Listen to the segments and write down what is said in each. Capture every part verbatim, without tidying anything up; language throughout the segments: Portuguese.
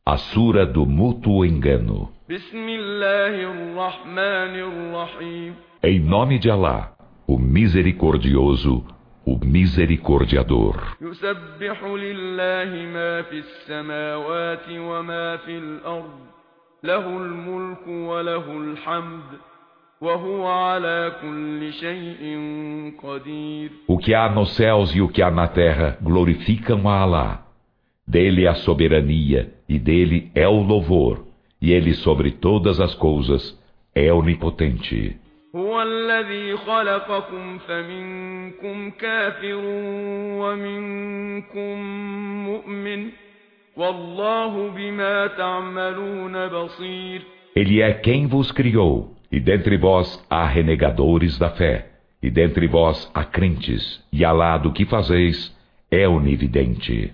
A Sura do Mútuo Engano. Em nome de Alá, o Misericordioso, o Misericordiador. O que há nos céus e o que há na terra glorificam a Alá. Dele é a soberania, e dele é o louvor, e ele sobre todas as coisas é onipotente. Ele é quem vos criou, e dentre vós há renegadores da fé, e dentre vós há crentes, e Alá do que fazeis é onividente.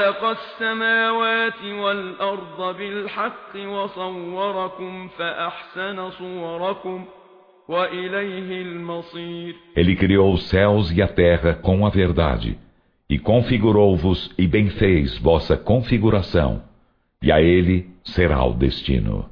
Ele criou os céus e a terra com a verdade, e configurou-vos e bem fez vossa configuração, e a ele será o destino.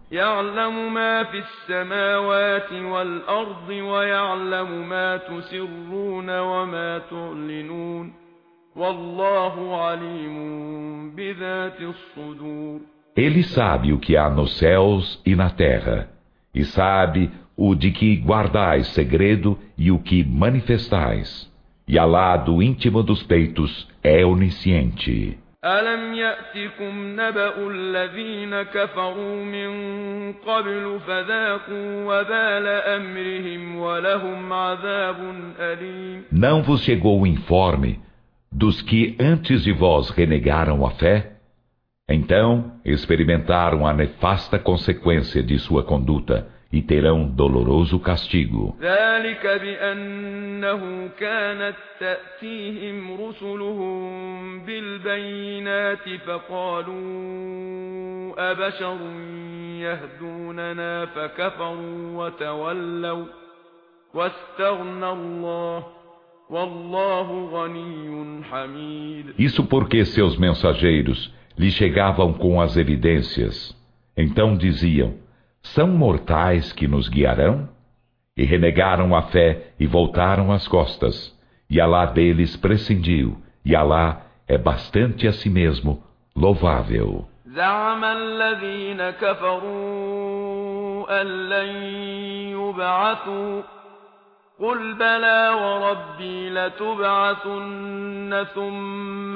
Ele sabe o que há nos céus e na terra, e sabe o de que guardais segredo e o que manifestais, e Alá do íntimo dos peitos é onisciente. أَلَمْ يَأْتِكُمْ نَبَأُ الَّذِينَ كَفَرُوا مِنْ قَبْلُ فَذَاقُوا وَبَالَ أَمْرِهِمْ وَلَهُمْ عَذَابٌ أَلِيمٌ. Não vos chegou o informe dos que antes de vós renegaram a fé? Então experimentaram a nefasta consequência de sua conduta e terão doloroso castigo. ذَلِكَ بِأَنَّهُ كَانَتْ تَأْتِيهِمْ رُسُلُهُم بِالْبَيِّنَاتِ فَقَالُوا أَبَشَرٌ يَهْدُونَنَا فَكَفَرُوا وَتَوَلَّوْا وَاسْتَغْنَى اللَّهُ وَاللَّهُ غَنِيٌّ حَمِيدٌ. Isso porque seus mensageiros lhe chegavam com as evidências. Então diziam: são mortais que nos guiarão? E renegaram a fé e voltaram as costas. E Alá deles prescindiu, e Alá é bastante a si mesmo louvável. زعم الذين كفروا أن لن يبعثوا قل بلى وربي لتبعثن ثم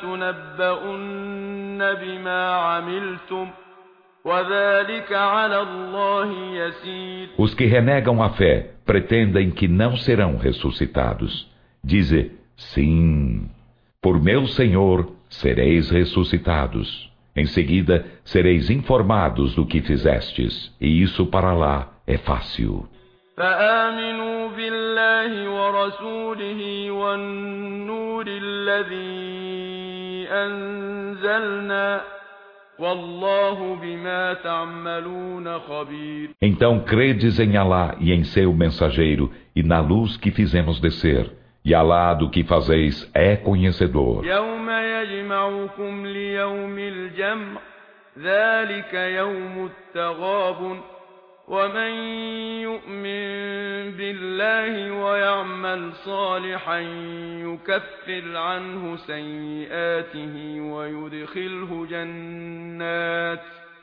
لتنبؤن بما عملتم Os que renegam a fé pretendem que não serão ressuscitados. Dize, sim, por meu Senhor sereis ressuscitados. Em seguida sereis informados do que fizestes, e isso para lá é fácil. فآمنوا بالله ورسوله والنور الذي أنزلنا Então credes em Alá e em seu mensageiro e na luz que fizemos descer, e Alá do que fazeis é conhecedor. يوم يجمعكم ليوم الجمع ذلك يوم التغابن ومن يؤمن بالله ويعمل صالحا يكفر عنه سيئاته ويدخله جنات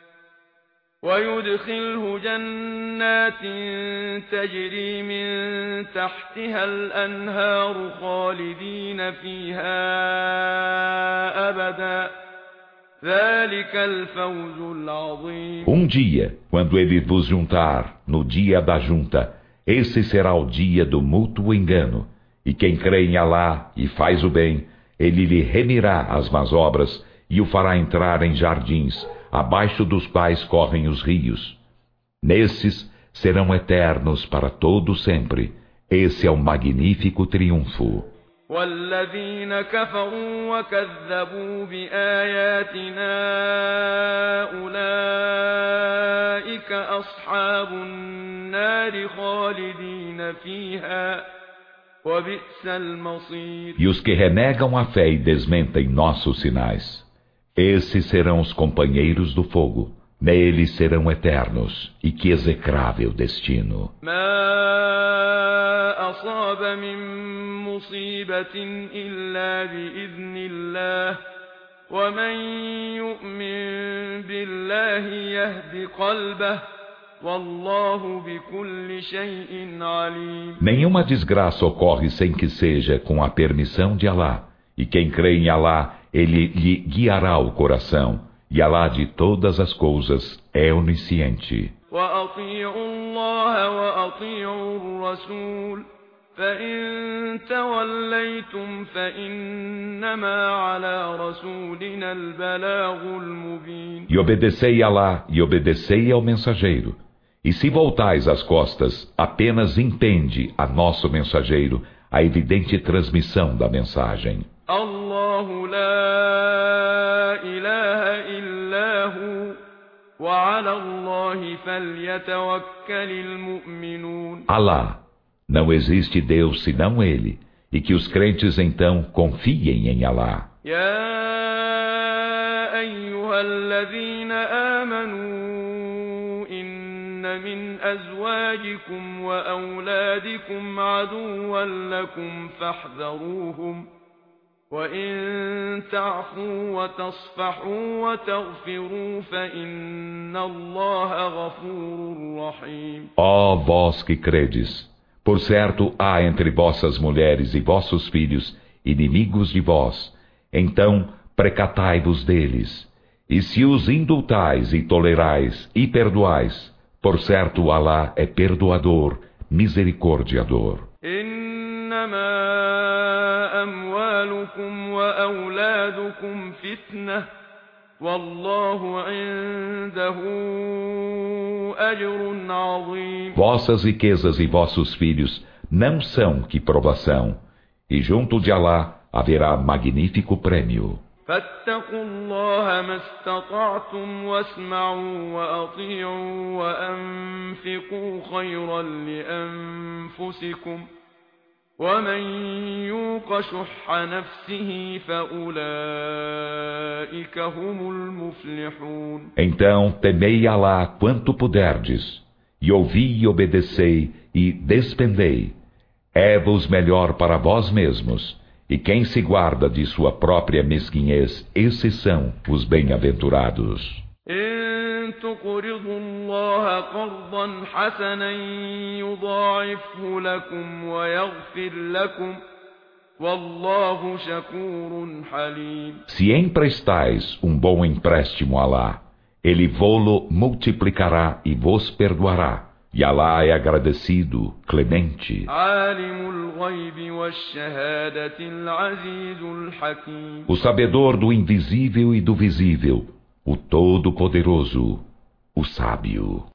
ويدخله جنات تجري من تحتها الأنهار خالدين فيها أبدا. Um dia, quando ele vos juntar, no dia da junta, esse será o dia do mútuo engano, e quem crê em Alá e faz o bem, ele lhe remirá as más obras e o fará entrar em jardins, abaixo dos quais correm os rios. Nesses serão eternos para todo sempre. Esse é um magnífico triunfo. والذين كفروا وكذبوا بآياتنا أولئك أصحاب النار خالدين فيها وبئس المصير. E os que renegam a fé e desmentem nossos sinais, Esses serão os companheiros do fogo. Neles serão eternos. E que execrável destino. ما أصاب من مصيبة إلا بإذن الله ومن يؤمن بالله يهد قلبه والله بكل شيء عليم. Nenhuma desgraça ocorre sem que seja com a permissão de Alá. E quem crê em Alá, ele lhe guiará o coração. E Alá de todas as coisas é onisciente. وأطيعوا الله وأطيعوا الرسول فإن توليتم فإنما على رسولنا البلاغ المبين. E obedecei a Alá e obedecei ao mensageiro. E se voltais as costas, apenas impende a nosso mensageiro a evidente transmissão da mensagem. الله لا إله إلا هو وعلى الله فليتوكل المؤمنون. Alá, não existe Deus senão Ele, e que os crentes então confiem em Alá. يا أيها الذين آمنوا إن من أزواجكم وأولادكم عدوا لكم فاحذروهم وإن تعفوا وتصفحوا وتغفروا فإن الله غفور رحيم. Ó vós que credes, por certo há entre vossas mulheres e vossos filhos inimigos de vós, então precatai-vos deles. E se os indultais e tolerais e perdoais, por certo Alá é perdoador, misericordiador. إنما أموالكم وأولادكم فتنة والله عنده أجر عظيم. Vossas riquezas e vossos filhos não são que provação, e junto de Alá haverá magnífico prêmio. فاتقوا الله ما استطعتم واسمعوا وأطيعوا وأنفقوا خيرا لأنفسكم ومن يوق شح نفسه فأولئك هم المفلحون. Então temei Alá quanto puderdes, e ouvi e obedecei e despendei. É-vos melhor para vós mesmos, e quem se guarda de sua própria mesquinhez, esses são os bem-aventurados. إن تقرضوا الله قرضا حسنا يضاعفه لكم ويغفر لكم والله شكور حليم. Se emprestais um bom empréstimo a Alá, ele vô-lo multiplicará e vos perdoará. E Alá é agradecido, clemente. عالم الغيب والشهادة العزيز الحكيم. O sabedor do invisível e do visível, o Todo-Poderoso, o Sábio.